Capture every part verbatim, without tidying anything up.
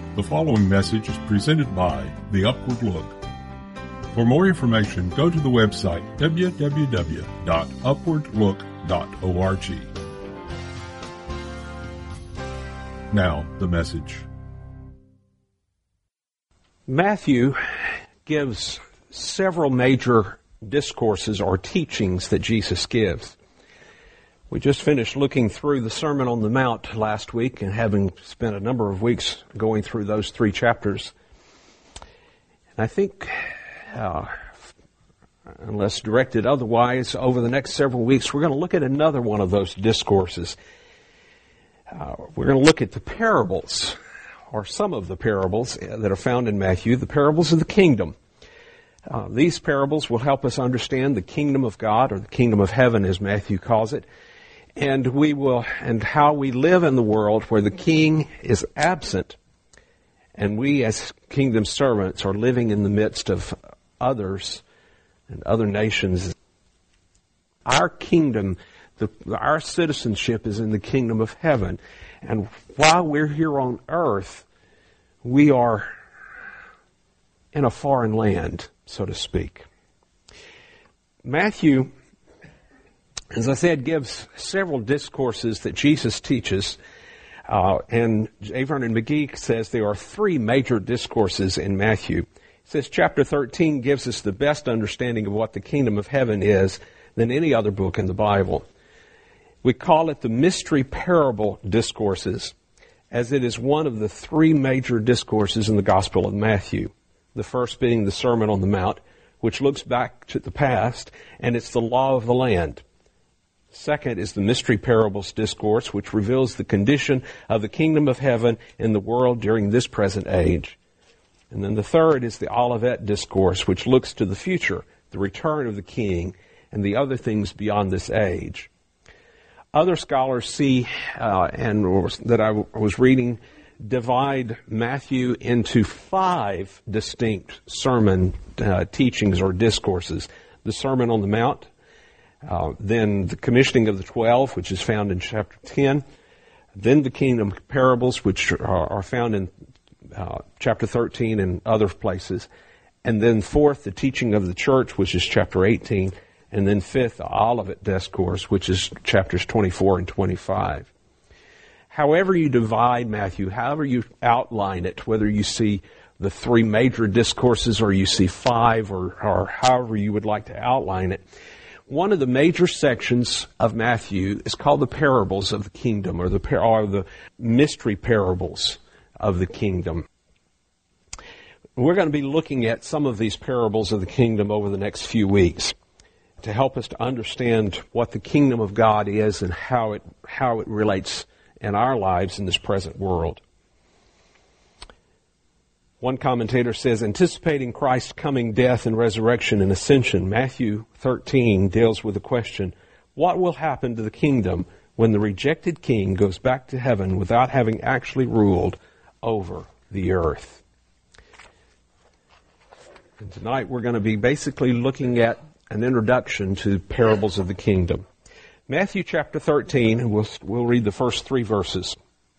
The following message is presented by The Upward Look. For more information, go to the website w w w dot upward look dot org. Now, the message. Matthew gives several major discourses or teachings that Jesus gives. We just finished looking through the Sermon on the Mount last week and having spent a number of weeks going through those three chapters. And I think, uh, unless directed otherwise, over the next several weeks we're going to look at another one of those discourses. Uh, we're going to look at the parables, or some of the parables that are found in Matthew, the parables of the kingdom. Uh, these parables will help us understand the kingdom of God, or the kingdom of heaven as Matthew calls it. And we will, and how we live in the world where the king is absent, and we as kingdom servants are living in the midst of others and other nations. Our kingdom, the, our citizenship is in the kingdom of heaven. And while we're here on earth, we are in a foreign land, so to speak. Matthew, as I said, gives several discourses that Jesus teaches, uh, and J. Vernon McGee says there are three major discourses in Matthew. He says chapter thirteen gives us the best understanding of what the kingdom of heaven is than any other book in the Bible. We call it the mystery parable discourses, as it is one of the three major discourses in the Gospel of Matthew. The first being the Sermon on the Mount, which looks back to the past, and it's the law of the land. Second is the mystery parables discourse, which reveals the condition of the kingdom of heaven in the world during this present age. And then the third is the Olivet discourse, which looks to the future, the return of the king, and the other things beyond this age. Other scholars see, uh, and that I w- was reading, divide Matthew into five distinct sermon uh, teachings or discourses. The Sermon on the Mount, Uh, then the commissioning of the twelve, which is found in chapter ten. Then the kingdom parables, which are, are found in uh, chapter thirteen and other places. And then fourth, the teaching of the church, which is chapter eighteen. And then fifth, the Olivet discourse, which is chapters twenty-four and twenty-five. However you divide Matthew, however you outline it, whether you see the three major discourses or you see five, or, or however you would like to outline it, one of the major sections of Matthew is called the parables of the kingdom, or the par- or the mystery parables of the kingdom. We're going to be looking at some of these parables of the kingdom over the next few weeks to help us to understand what the kingdom of God is and how it how it relates in our lives in this present world. One commentator says, anticipating Christ's coming death and resurrection and ascension, Matthew thirteen deals with the question, what will happen to the kingdom when the rejected king goes back to heaven without having actually ruled over the earth? And tonight we're going to be basically looking at an introduction to parables of the kingdom. Matthew chapter thirteen, and we'll, we'll read the first three verses.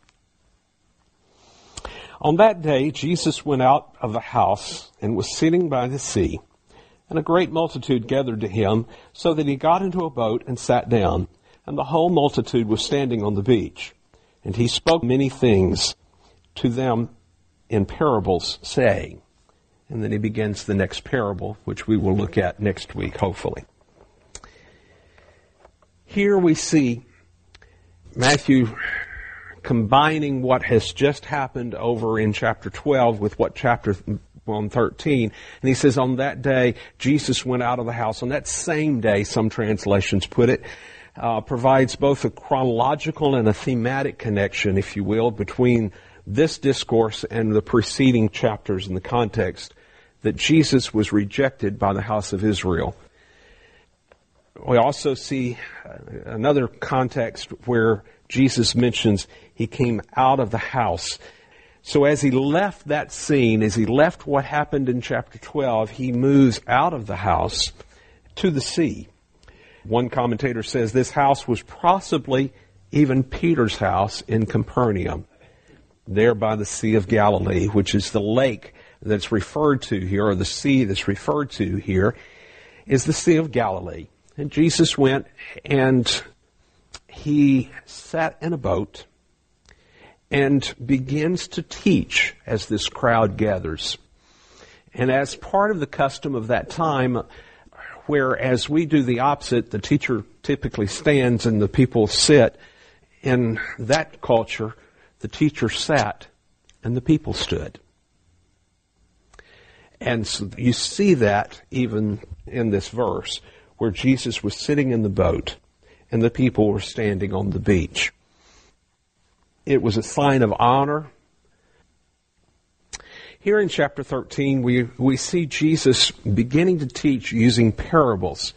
On that day, Jesus went out of the house and was sitting by the sea, and a great multitude gathered to him, so that he got into a boat and sat down, and the whole multitude was standing on the beach. And he spoke many things to them in parables, saying, and then he begins the next parable, which we will look at next week, hopefully. Here we see Matthew combining what has just happened over in chapter twelve with what chapter thirteen. And he says, on that day, Jesus went out of the house. On that same day, some translations put it, uh, provides both a chronological and a thematic connection, if you will, between this discourse and the preceding chapters in the context that Jesus was rejected by the house of Israel. We also see another context where Jesus mentions he came out of the house. So as he left that scene, as he left what happened in chapter twelve, he moves out of the house to the sea. One commentator says this house was possibly even Peter's house in Capernaum. there by the Sea of Galilee, which is the lake that's referred to here, or the sea that's referred to here, is the Sea of Galilee. And Jesus went and he sat in a boat and begins to teach as this crowd gathers. And as part of the custom of that time, whereas we do the opposite, the teacher typically stands and the people sit, in that culture, the teacher sat and the people stood. And so you see that even in this verse, where Jesus was sitting in the boat and the people were standing on the beach. It was a sign of honor. Here in chapter thirteen, we, we see Jesus beginning to teach using parables.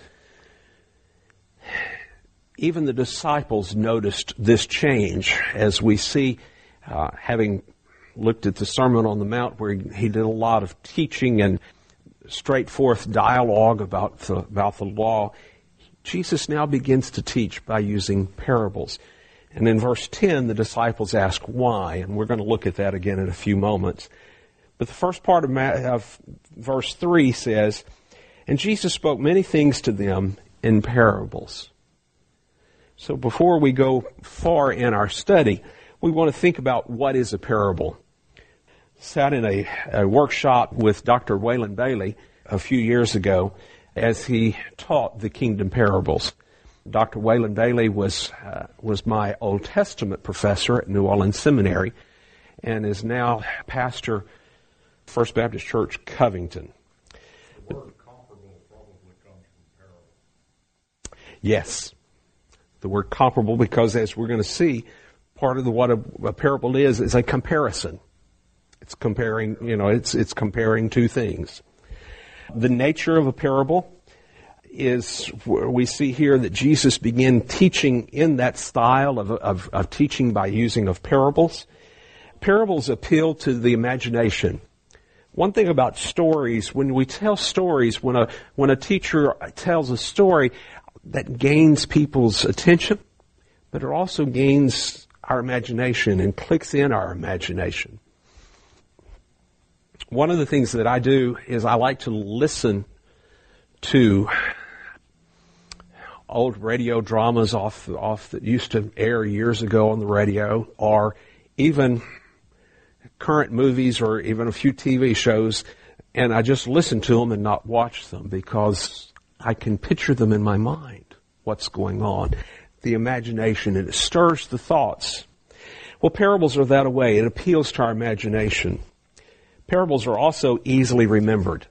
Even the disciples noticed this change as we see, uh, having looked at the Sermon on the Mount, where he, he did a lot of teaching and straightforth dialogue about the, about the law. Jesus now begins to teach by using parables. And in verse ten, the disciples ask why, and we're going to look at that again in a few moments. But the first part of, Ma- of verse three says, "And Jesus spoke many things to them in parables." So before we go far in our study, we want to think about what is a parable. Sat in a, a workshop with Doctor Waylon Bailey a few years ago as he taught the kingdom parables. Doctor Waylon Bailey was uh, was my Old Testament professor at New Orleans Seminary and is now pastor First Baptist Church, Covington. The word comparable probably comes from parable. Yes. The word comparable, because as we're going to see, part of the, what a, a parable is, is a comparison. It's comparing, you know, it's, it's comparing two things. The nature of a parable is, we see here that Jesus began teaching in that style of, of, of teaching by using of parables. Parables appeal to the imagination. One thing about stories, when we tell stories, when a, when a teacher tells a story, that gains people's attention, but it also gains our imagination and clicks in our imagination. One of the things that I do is I like to listen to old radio dramas off, off that used to air years ago on the radio, or even current movies or even a few T V shows, and I just listen to them and not watch them because I can picture them in my mind, what's going on, the imagination, and it stirs the thoughts. Well, parables are that way. It appeals to our imagination. Parables are also easily remembered.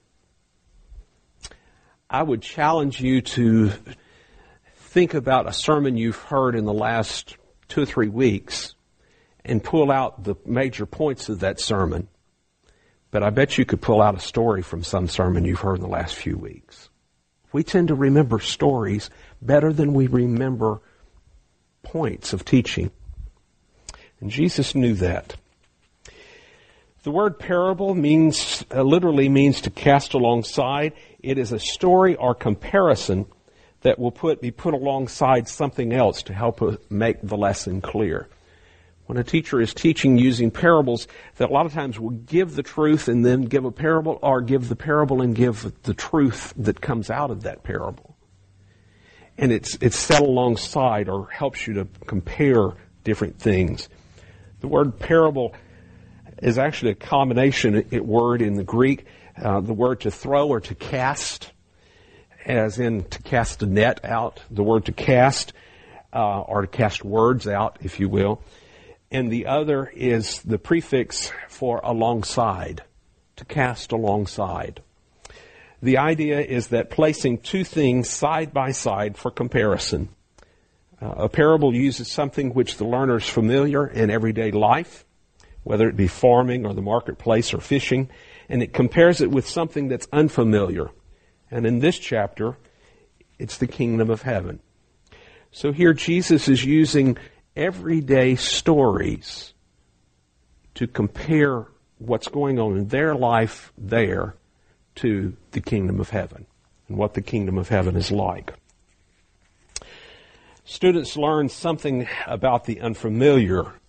I would challenge you to think about a sermon you've heard in the last two or three weeks and pull out the major points of that sermon. But I bet you could pull out a story from some sermon you've heard in the last few weeks. We tend to remember stories better than we remember points of teaching. And Jesus knew that. The word parable means, uh, literally means to cast alongside. It is a story or comparison that will put, be put alongside something else to help make the lesson clear. When a teacher is teaching using parables, that a lot of times will give the truth and then give a parable, or give the parable and give the truth that comes out of that parable. And it's it's set alongside or helps you to compare different things. The word parable is actually a combination word in the Greek. Uh, the word to throw or to cast, as in to cast a net out. The word to cast, uh, or to cast words out, if you will. And the other is the prefix for alongside, to cast alongside. The idea is that placing two things side by side for comparison. Uh, a parable uses something which the learner is familiar in everyday life, whether it be farming or the marketplace or fishing, and it compares it with something that's unfamiliar. And in this chapter, it's the kingdom of heaven. So here Jesus is using everyday stories to compare what's going on in their life there to the kingdom of heaven and what the kingdom of heaven is like. Students learn something about the unfamiliar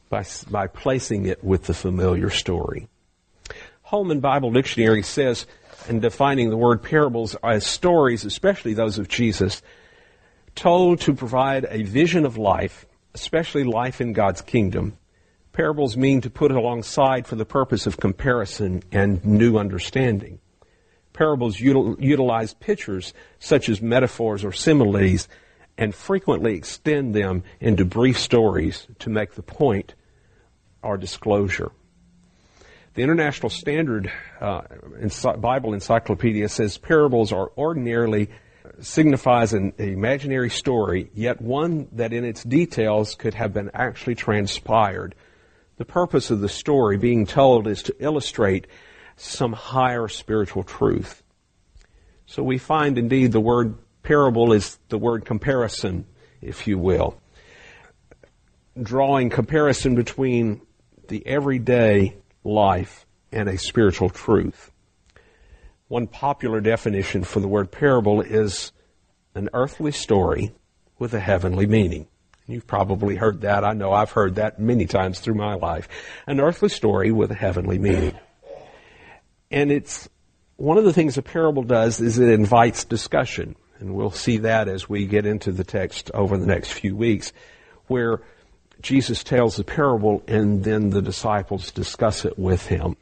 by, by placing it with the familiar story. Holman Bible Dictionary says, in defining the word parables as stories, especially those of Jesus, told to provide a vision of life, especially life in God's kingdom. Parables mean to put alongside for the purpose of comparison and new understanding. Parables util- utilize pictures such as metaphors or similes and frequently extend them into brief stories to make the point or disclosure. The International Standard uh, Bible Encyclopedia says parables are ordinarily signifies an imaginary story, yet one that in its details could have been actually transpired. The purpose of the story being told is to illustrate some higher spiritual truth. So we find indeed the word parable is the word comparison, if you will. Drawing comparison between the everyday life and a spiritual truth. One popular definition for the word parable is an earthly story with a heavenly meaning. You've probably heard that. I know I've heard that many times through my life. An earthly story with a heavenly meaning. And it's one of the things a parable does is it invites discussion. And we'll see that as we get into the text over the next few weeks, where Jesus tells the parable and then the disciples discuss it with him.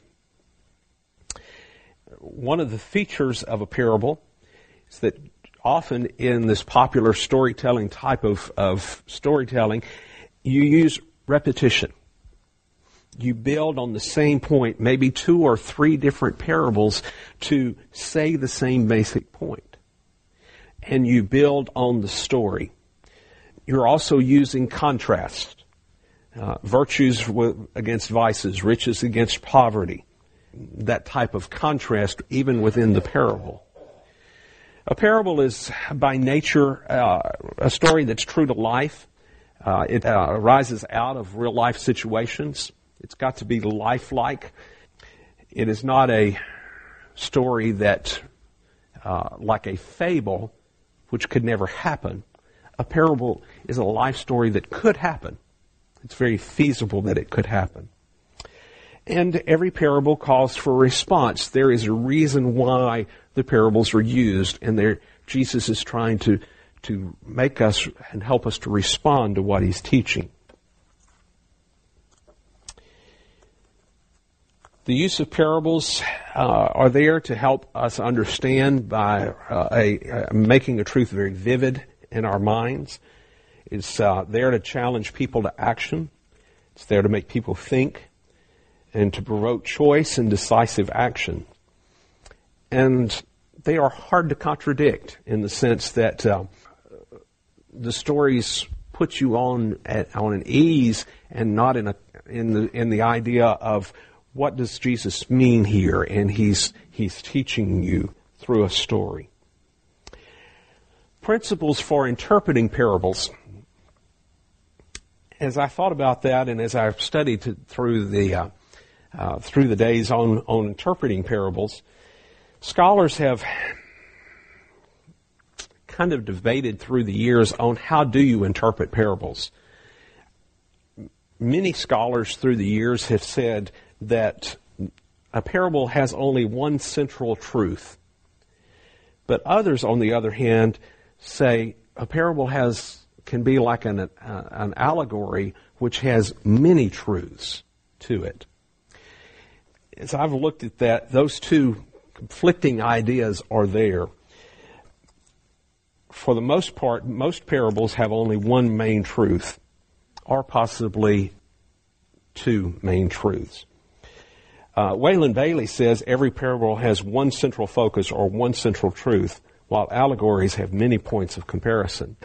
One of the features of a parable is that often in this popular storytelling type of, of storytelling, you use repetition. You build on the same point, maybe two or three different parables to say the same basic point. And you build on the story. You're also using contrast. Uh, virtues with, against vices, riches against poverty. That type of contrast even within the parable. A parable is by nature uh, a story that's true to life. Uh, it uh, arises out of real life situations. It's got to be lifelike. It is not a story that, uh, like a fable, which could never happen. A parable is a life story that could happen. It's very feasible that it could happen. And every parable calls for a response. There is a reason why the parables are used, and there Jesus is trying to, to make us and help us to respond to what he's teaching. The use of parables uh, are there to help us understand by uh, a, uh, making a truth very vivid in our minds. It's uh, there to challenge people to action. It's there to make people think and to provoke choice and decisive action. And they are hard to contradict in the sense that uh, the stories put you on at, on an ease and not in a in the in the idea of what does Jesus mean here, and he's he's teaching you through a story. Principles for interpreting parables. As I thought about that, and as I've studied to, through the uh, uh, through the days on on interpreting parables, scholars have kind of debated through the years on how do you interpret parables. Many scholars through the years have said that a parable has only one central truth. But others, on the other hand, say a parable has can be like an, uh, an allegory which has many truths to it. As I've looked at that, those two conflicting ideas are there. For the most part, most parables have only one main truth, or possibly two main truths. Uh, Wayland Bailey says every parable has one central focus or one central truth, while allegories have many points of comparison.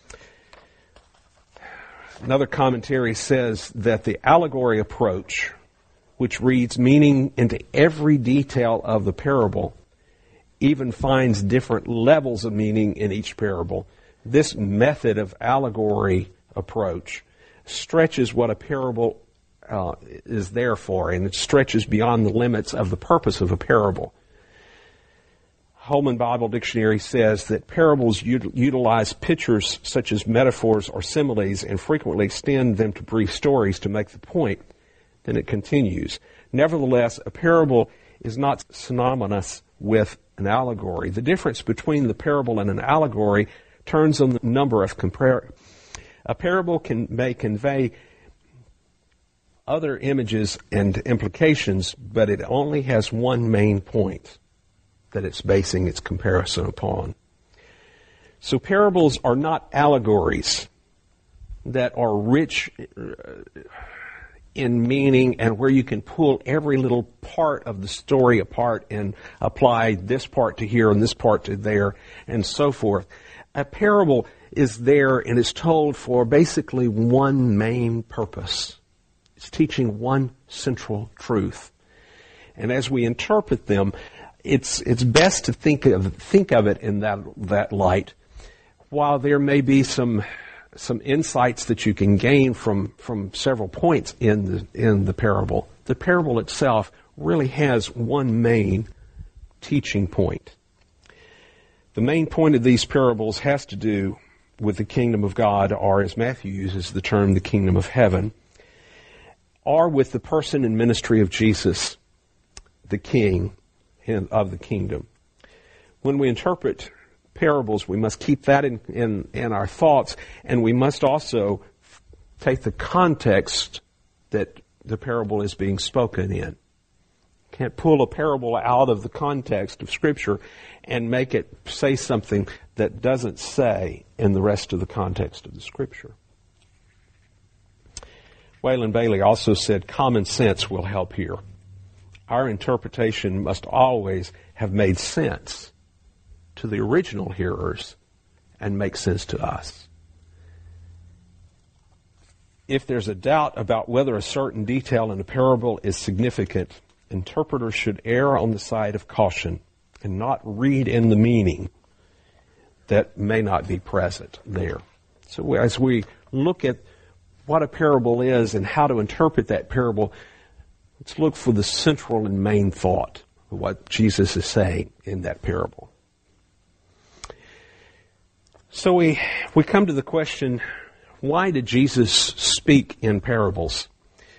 Another commentary says that the allegory approach, which reads meaning into every detail of the parable, even finds different levels of meaning in each parable. This method of allegory approach stretches what a parable uh, is there for, and it stretches beyond the limits of the purpose of a parable. Holman Bible Dictionary says that parables ut- utilize pictures such as metaphors or similes and frequently extend them to brief stories to make the point. Then it continues. Nevertheless, a parable is not synonymous with an allegory. The difference between the parable and an allegory turns on the number of compar- A parable can may convey other images and implications, but it only has one main point that it's basing its comparison upon. So parables are not allegories that are rich in meaning and where you can pull every little part of the story apart and apply this part to here and this part to there and so forth. A parable is there and is told for basically one main purpose. It's teaching one central truth. And as we interpret them, it's it's best to think of think of it in that that light. While there may be some some insights that you can gain from, from several points in the in the parable, the parable itself really has one main teaching point. The main point of these parables has to do with the kingdom of God, or as Matthew uses the term, the kingdom of heaven, or with the person and ministry of Jesus, the King of the kingdom. When we interpret parables, we must keep that in, in, in our thoughts, and we must also take the context that the parable is being spoken in. Can't pull a parable out of the context of Scripture and make it say something that doesn't say in the rest of the context of the Scripture. Waylon Bailey also said common sense will help here. Our interpretation must always have made sense to the original hearers and make sense to us. If there's a doubt about whether a certain detail in a parable is significant, interpreters should err on the side of caution and not read in the meaning that may not be present there. So as we look at what a parable is and how to interpret that parable, let's look for the central and main thought of what Jesus is saying in that parable. So we we come to the question, why did Jesus speak in parables?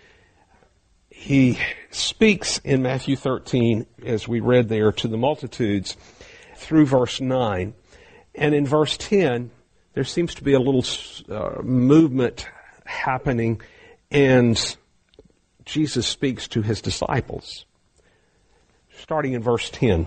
He speaks in Matthew thirteen, as we read there, to the multitudes through verse nine. And in verse ten, there seems to be a little uh, movement happening, and Jesus speaks to his disciples. Starting in verse ten.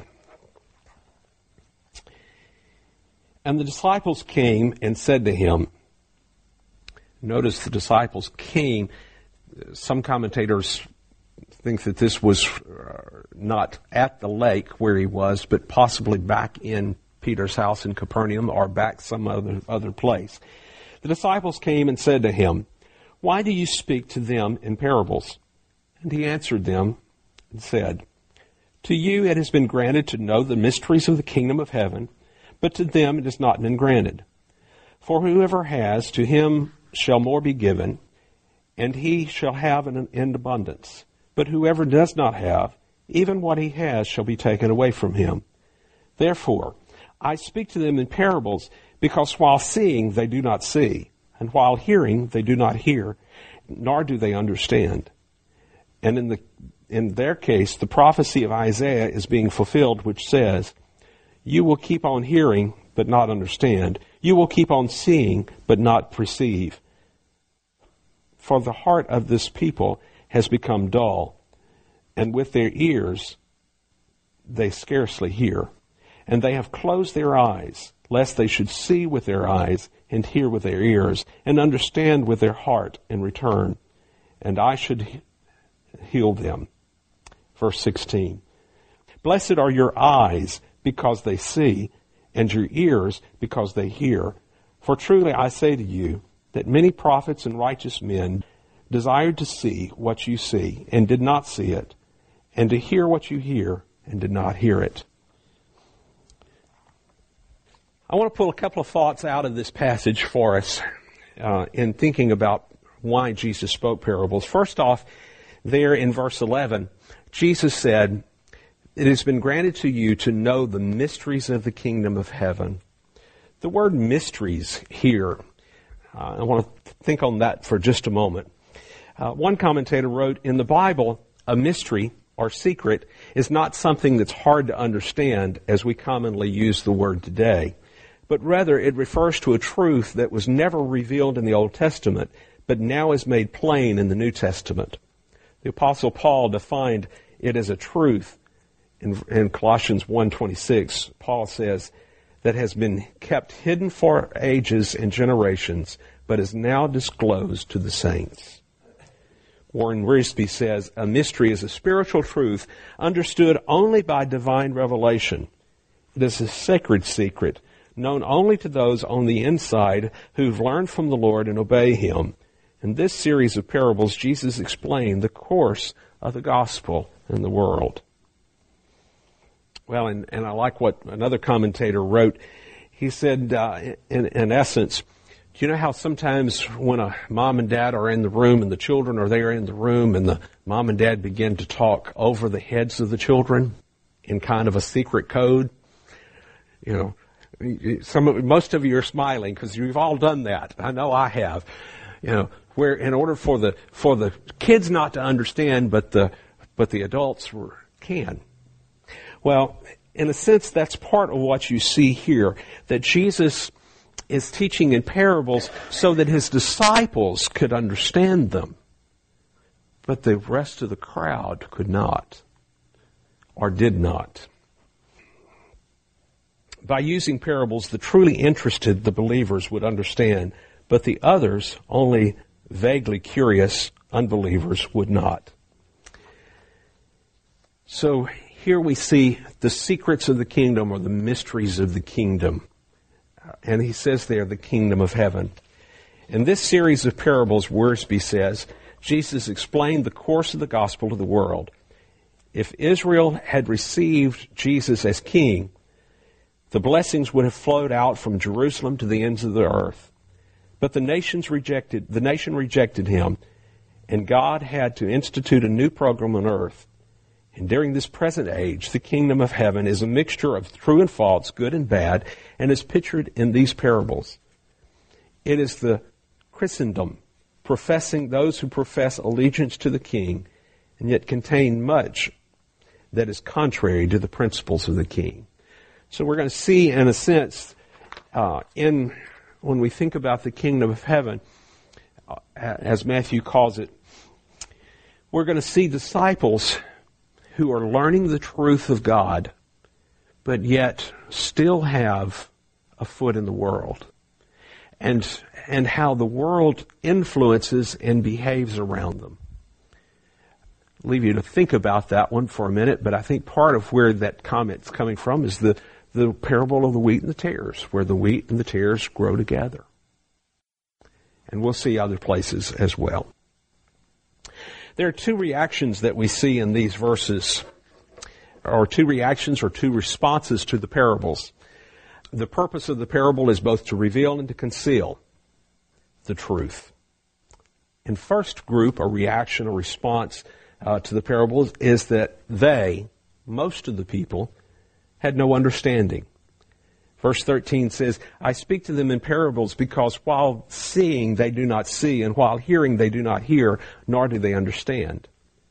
And the disciples came and said to him, notice the disciples came. Some commentators think that this was not at the lake where he was, but possibly back in Peter's house in Capernaum or back some other, other place. The disciples came and said to him, "Why do you speak to them in parables?" And he answered them and said, "To you it has been granted to know the mysteries of the kingdom of heaven, but to them it has not been granted. For whoever has, to him shall more be given, and he shall have in, in abundance. But whoever does not have, even what he has shall be taken away from him. Therefore, I speak to them in parables, because while seeing they do not see, and while hearing they do not hear, nor do they understand." And in the in their case, the prophecy of Isaiah is being fulfilled, which says, "You will keep on hearing, but not understand. You will keep on seeing, but not perceive. For the heart of this people has become dull, and with their ears they scarcely hear. And they have closed their eyes, lest they should see with their eyes, and hear with their ears, and understand with their heart, and return, and I should heal them." Verse sixteen. "Blessed are your eyes, because they see, and your ears, because they hear. For truly I say to you, that many prophets and righteous men desired to see what you see, and did not see it, and to hear what you hear, and did not hear it." I want to pull a couple of thoughts out of this passage for us uh, in thinking about why Jesus spoke parables. First off, there in verse eleven, Jesus said, it has been granted to you to know the mysteries of the kingdom of heaven. The word mysteries here, uh, I want to think on that for just a moment. Uh, one commentator wrote, in the Bible, a mystery or secret is not something that's hard to understand as we commonly use the word today, but rather it refers to a truth that was never revealed in the Old Testament, but now is made plain in the New Testament. The Apostle Paul defined it as a truth in, in Colossians one twenty-six. Paul says, that has been kept hidden for ages and generations, but is now disclosed to the saints. Warren Wiersbe says, a mystery is a spiritual truth understood only by divine revelation. It is a sacred secret, known only to those on the inside who've learned from the Lord and obey Him. In this series of parables, Jesus explained the course of the gospel in the world. Well, and, and I like what another commentator wrote. He said, uh, in, in essence, do you know how sometimes when a mom and dad are in the room and the children are there in the room and the mom and dad begin to talk over the heads of the children in kind of a secret code? You know, some of, most of you are smiling because you've all done that. I know I have. You know, where in order for the for the kids not to understand, but the but the adults were, can. Well, in a sense, that's part of what you see here, that Jesus is teaching in parables so that His disciples could understand them, but the rest of the crowd could not, or did not. By using parables, the truly interested, the believers, would understand, but the others, only vaguely curious unbelievers, would not. So here we see the secrets of the kingdom, or the mysteries of the kingdom. And he says there, the kingdom of heaven. In this series of parables, Wiersbe says, Jesus explained the course of the gospel to the world. If Israel had received Jesus as king, the blessings would have flowed out from Jerusalem to the ends of the earth. But the nations rejected, the nation rejected him, and God had to institute a new program on earth. And during this present age, the kingdom of heaven is a mixture of true and false, good and bad, and is pictured in these parables. It is the Christendom, professing those who profess allegiance to the king, and yet contain much that is contrary to the principles of the king. So we're going to see, in a sense, uh, in when we think about the kingdom of heaven, uh, as Matthew calls it, we're going to see disciples who are learning the truth of God, but yet still have a foot in the world, and and how the world influences and behaves around them. I'll leave you to think about that one for a minute, but I think part of where that comment's coming from is the, the parable of the wheat and the tares, where the wheat and the tares grow together. And we'll see other places as well. There are two reactions that we see in these verses, or two reactions or two responses to the parables. The purpose of the parable is both to reveal and to conceal the truth. In first group, a reaction, a response uh, to the parables is that they, most of the people, had no understanding. Verse thirteen says, I speak to them in parables because while seeing they do not see, and while hearing they do not hear, nor do they understand.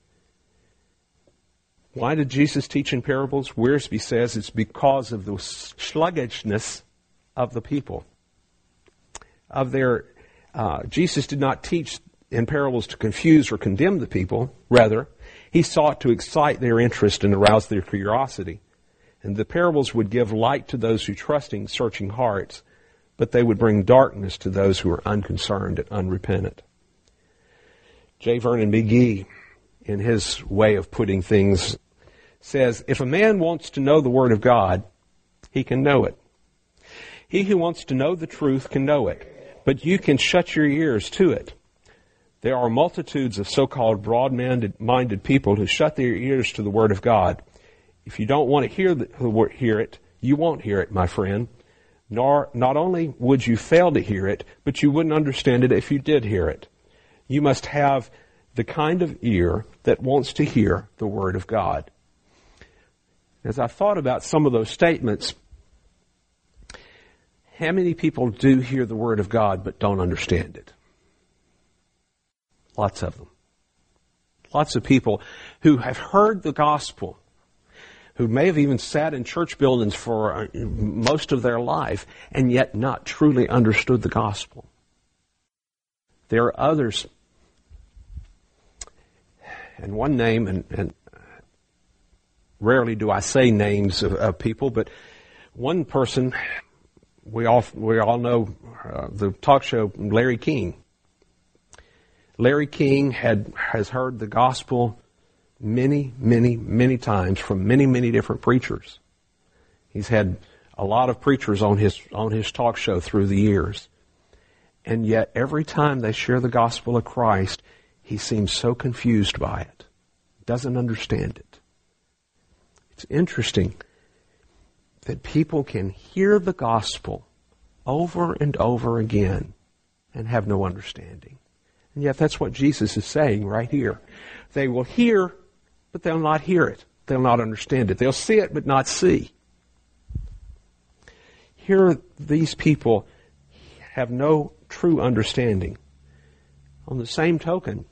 Why did Jesus teach in parables? Wiersbe says it's because of the sluggishness of the people. Of their, uh, Jesus did not teach in parables to confuse or condemn the people. Rather, He sought to excite their interest and arouse their curiosity. And the parables would give light to those who trusting, searching hearts, but they would bring darkness to those who are unconcerned and unrepentant. J. Vernon McGee, in his way of putting things, says, if a man wants to know the Word of God, he can know it. He who wants to know the truth can know it, but you can shut your ears to it. There are multitudes of so-called broad-minded people who shut their ears to the Word of God. If you don't want to hear the, hear it, you won't hear it, my friend. Nor, not only would you fail to hear it, but you wouldn't understand it if you did hear it. You must have the kind of ear that wants to hear the Word of God. As I thought about some of those statements, how many people do hear the Word of God but don't understand it? Lots of them. Lots of people who have heard the gospel, who may have even sat in church buildings for most of their life and yet not truly understood the gospel. There are others, and one name, and, and rarely do I say names of, of people, but one person, we all we all know uh, the talk show Larry King. Larry King had has heard the gospel many, many, many times from many, many different preachers. He's had a lot of preachers on his on his talk show through the years. And yet every time they share the gospel of Christ, he seems so confused by it. Doesn't understand it. It's interesting that people can hear the gospel over and over again and have no understanding. And yet that's what Jesus is saying right here. They will hear, but they'll not hear it. They'll not understand it. They'll see it, but not see. Here, these people have no true understanding. On the same token,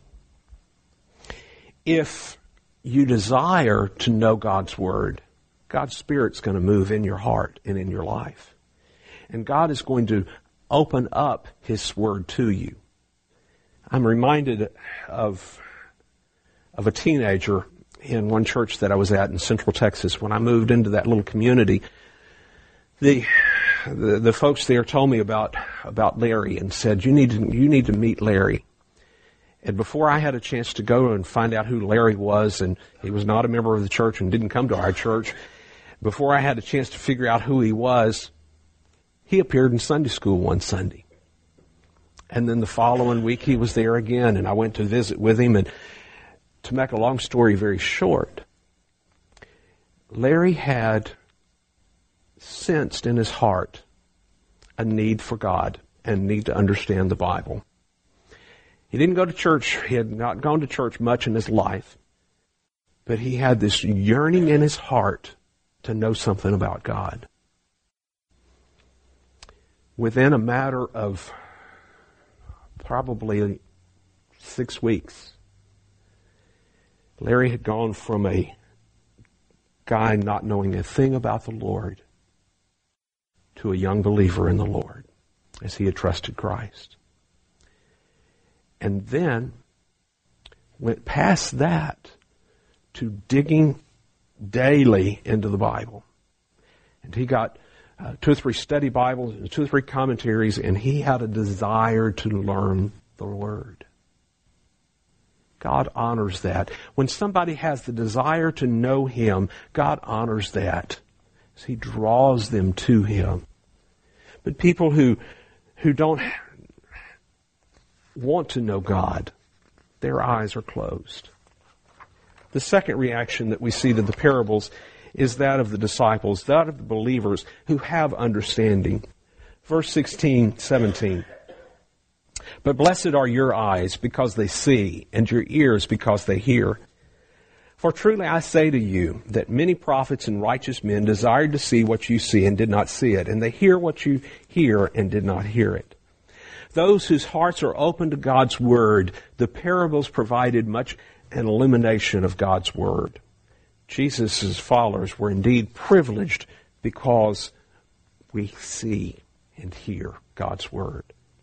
if you desire to know God's Word, God's Spirit's going to move in your heart and in your life. And God is going to open up His Word to you. I'm reminded of, of a teenager in one church that I was at in Central Texas. When I moved into that little community, the the, the folks there told me about about Larry and said, you need to you need to meet Larry. And before I had a chance to go and find out who Larry was, and he was not a member of the church and didn't come to our church, before I had a chance to figure out who he was, he appeared in Sunday school one Sunday. And then the following week he was there again, and I went to visit with him. And to make a long story very short, Larry had sensed in his heart a need for God and need to understand the Bible. He didn't go to church. He had not gone to church much in his life. But he had this yearning in his heart to know something about God. Within a matter of probably six weeks, Larry had gone from a guy not knowing a thing about the Lord to a young believer in the Lord as he had trusted Christ. And then went past that to digging daily into the Bible. And he got uh, two or three study Bibles, two or three commentaries, and he had a desire to learn the Word. God honors that. When somebody has the desire to know Him, God honors that as He draws them to Him. But people who who don't want to know God, their eyes are closed. The second reaction that we see to the parables is that of the disciples, that of the believers who have understanding. Verse sixteen, seventeen. But blessed are your eyes because they see, and your ears because they hear. For truly I say to you that many prophets and righteous men desired to see what you see and did not see it, and they hear what you hear and did not hear it. Those whose hearts are open to God's Word, the parables provided much an illumination of God's Word. Jesus' followers were indeed privileged because we see and hear God's Word.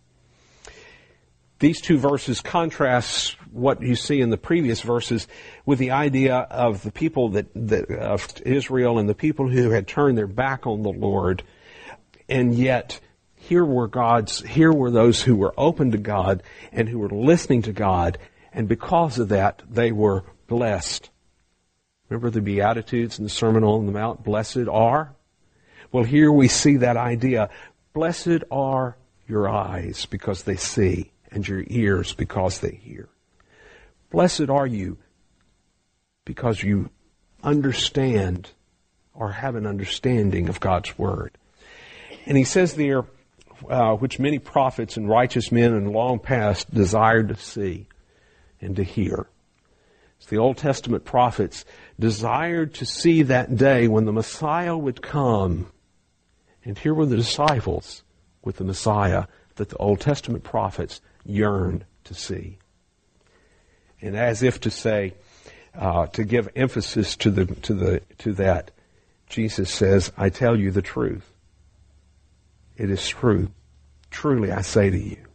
These two verses contrast what you see in the previous verses with the idea of the people that, that of Israel and the people who had turned their back on the Lord, and yet here were God's, here were those who were open to God and who were listening to God, and because of that, they were blessed. Remember the Beatitudes in the Sermon on the Mount? Blessed are? Well, here we see that idea. Blessed are your eyes because they see, and your ears because they hear. Blessed are you because you understand or have an understanding of God's Word. And he says there, uh, which many prophets and righteous men in long past desired to see and to hear. The Old Testament prophets desired to see that day when the Messiah would come. And here were the disciples with the Messiah that the Old Testament prophets yearned to see. And as if to say, uh, to give emphasis to the to the to that, Jesus says, "I tell you the truth. It is true. Truly I say to you,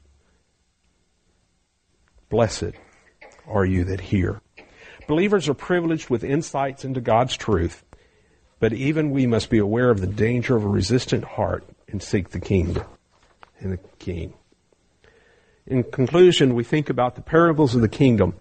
blessed are you that hear." Believers are privileged with insights into God's truth, but even we must be aware of the danger of a resistant heart and seek the kingdom and the King. In conclusion, we think about the parables of the kingdom,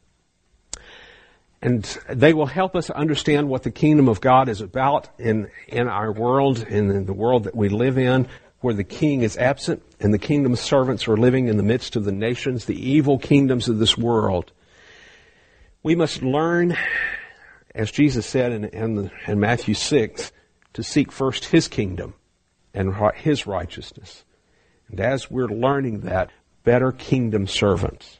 and they will help us understand what the kingdom of God is about in, in our world and in the world that we live in, where the king is absent and the kingdom servants are living in the midst of the nations, the evil kingdoms of this world. We must learn, as Jesus said in, in, in Matthew six, to seek first His kingdom and His righteousness. And as we're learning that, better kingdom servants.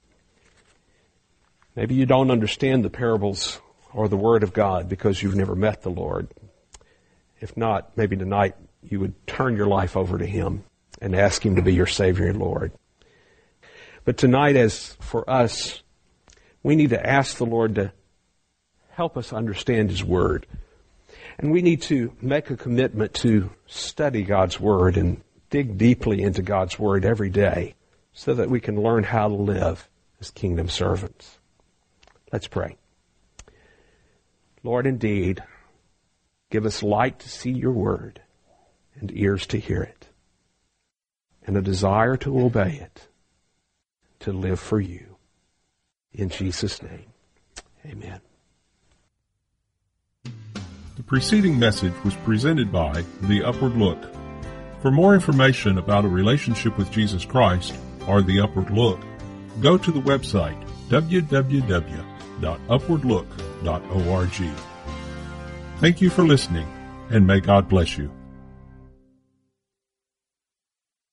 Maybe you don't understand the parables or the Word of God because you've never met the Lord. If not, maybe tonight you would turn your life over to Him and ask Him to be your Savior and Lord. But tonight, as for us, we need to ask the Lord to help us understand His Word. And we need to make a commitment to study God's Word and dig deeply into God's Word every day so that we can learn how to live as kingdom servants. Let's pray. Lord, indeed, give us light to see your Word and ears to hear it and a desire to obey it, to live for you. In Jesus' name, amen. The preceding message was presented by The Upward Look. For more information about a relationship with Jesus Christ or The Upward Look, go to the website w w w dot upward look dot org. Thank you for listening, and may God bless you.